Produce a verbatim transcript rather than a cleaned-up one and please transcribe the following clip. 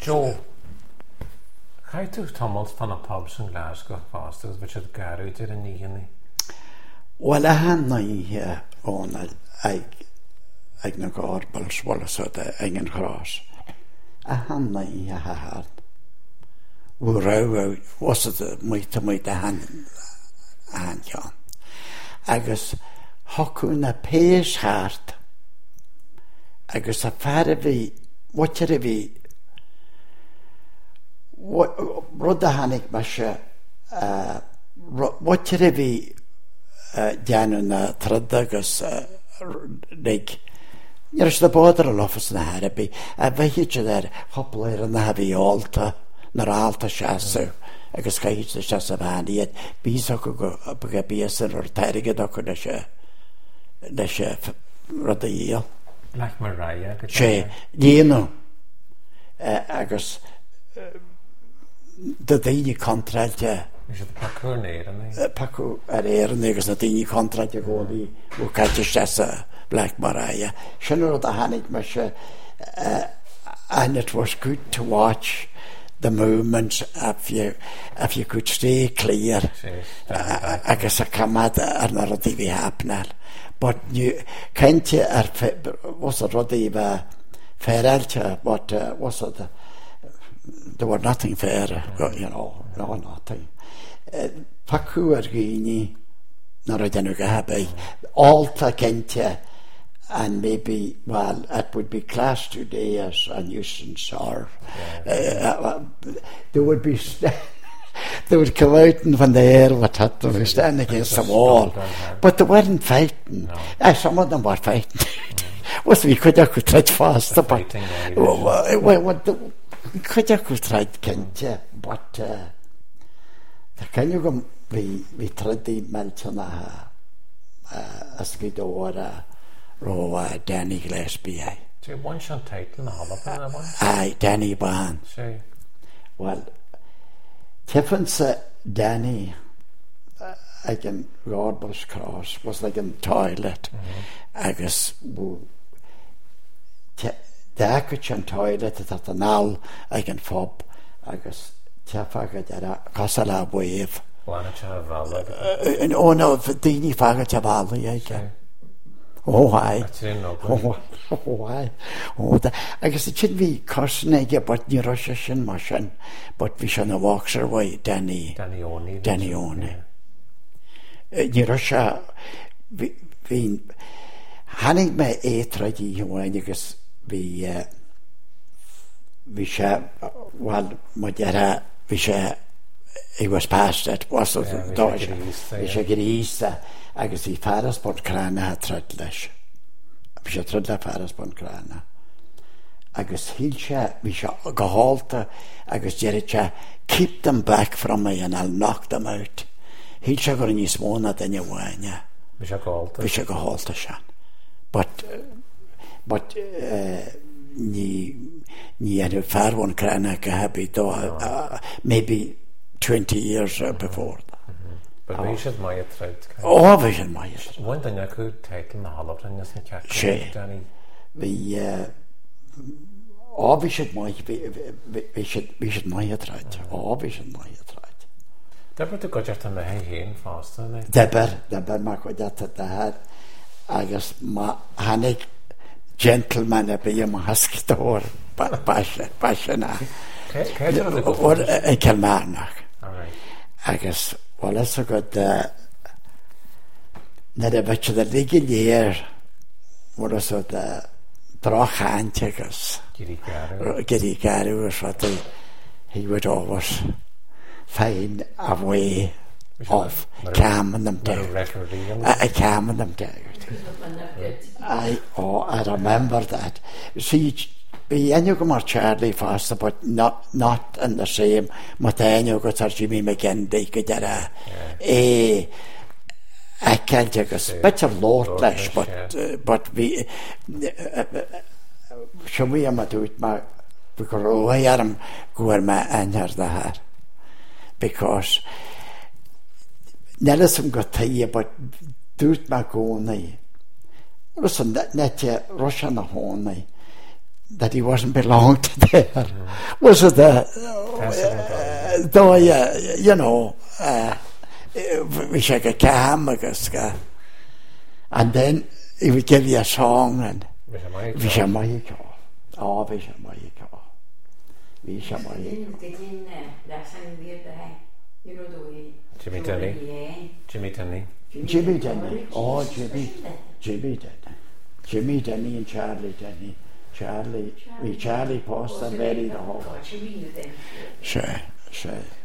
Joe, how do tumult fan of pubs in Glasgow fasters which had garage in Nihini? Well, I had no here on I I no garbals well so the ingen cross. I had no here had. We row was it my to my the hand and John. I guess Hakuna Pace heart. I guess a faravi what vi what Rodda Hanik Masha uh what vi Januna Tradagus like there's the border office in the Harabi. I bet you there hopler and the heavy altar nor altar shasu. I guess I the shas of handy yet be so go up a beer or target or the chef the chef Rodda Like Mariah. She, you know, uh, I guess the daily contract. Is it Paco near? Paco are here, and there's a daily contract. You go the who catches us Black Mariah. She know the Hanik Masha, and it was good to watch the movements if you if you could stay clear. Uh, I guess I come at another T V happening. But you can't you er was it what the fair but uh, was it uh, there was nothing fair mm-hmm. you know no nothing Pacu er gini nor I don't know Alta can't you and maybe well it would be class today as a nuisance or yeah. uh, uh, there would be they would come out and when the air was hot they were standing against the wall but they weren't fighting no. uh, some of them were fighting mm. was we could have tried faster but we could have tried can't you but uh, the can you go we we tried the Melchana as we do or Ro Danny Gillespie so one shot title aye Danny Ban well Tiffins Danny uh, again Rodbus Cross was like in toilet mm-hmm. I guess the kitchen toilet at the now I can fob I guess Tifaga dera Casala wave oh no Dini Faga Tavalli I can oh why oh why oh the, I guess it should be Korsnega but near Russian machine but we should have walks away Danny Danny Oni Danny Oni near Russia we we Hanning my eight ready when you guess we uh, we shall well Madera we shall it was past it was the Dodge we should get east I guess the Faras Bonkrana had treadlish. We should tread the Faras Bonkrana. I guess he'll share, we should go halter. I guess Jericha keep them back from me and I'll knock them out. He'll share go in his one at any way. We should go halter. We should go halter, Shan. But, but, uh, ni, ni had fair one crana happy though, maybe twenty years uh, before. But we should my thread. Oh, we should my one thing I could take in the hollow and isn't catch Danny. We uh oh we should my we should we should my thread. Oh we should my thread. Deber to go just on the hay hen faster. Deber, Deber ma go that at the head. I guess ma Hanik gentleman a be ma hasked or passion passion. Or a Kilmarnock. All right. I guess well, that's a good. Uh, Not a bit of the legal year. What was it? The Drachantigas. Giddy Gary was what he would always find a way of calming them down. I calming them down. I oh, I remember that. See. Be any go more Charlie faster, but not not in the same. Matanya got Jimmy McGinn, they could get a eh. I can't take a bit of Lordlish, but uh, but we should we am do it my because I am going my enter the heart because Nelson got to you, but do it my go on. Listen, that net Russian honey. that he wasn't belonged to there. Mm-hmm. Was it the uh, though yeah, you know uh, we should get calm and then he would give you a song and vi should make it. Oh, vi should make it. Vi should make it. Jimmy Denny. Jimmy Denny. Jimmy Denny. Oh, Jimmy. Jimmy Denny. Jimmy Denny and Charlie Denny. Charlie, we Charlie passed and buried the whole. Sure, sure.